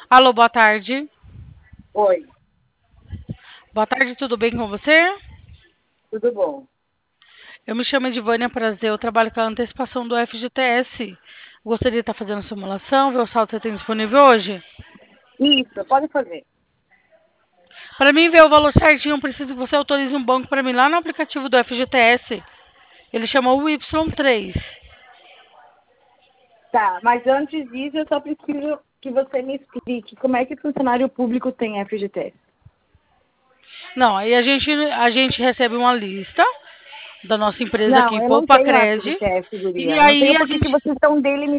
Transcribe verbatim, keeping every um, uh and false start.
Alô, boa tarde. Oi, Boa tarde, tudo bem com você? tudo bom? Eu me chamo Edivânia Prazer, eu trabalho com a antecipação do F G T S. Gostaria de estar fazendo simulação, ver o saldo que você tem disponível hoje. Isso, pode fazer. Para mim ver o valor certinho, eu preciso que você autorize um banco para mim lá no aplicativo do F G T S. Ele chama o Y três. Tá, mas antes disso, eu só preciso que você me explique como é que funcionário público tem F G T S. Não, aí a gente, a gente recebe uma lista da nossa empresa Não, aqui, eu não Poupa tenho Cred, F G T S, e guria. Eu não tenho aí a porque que gente vocês estão delimitando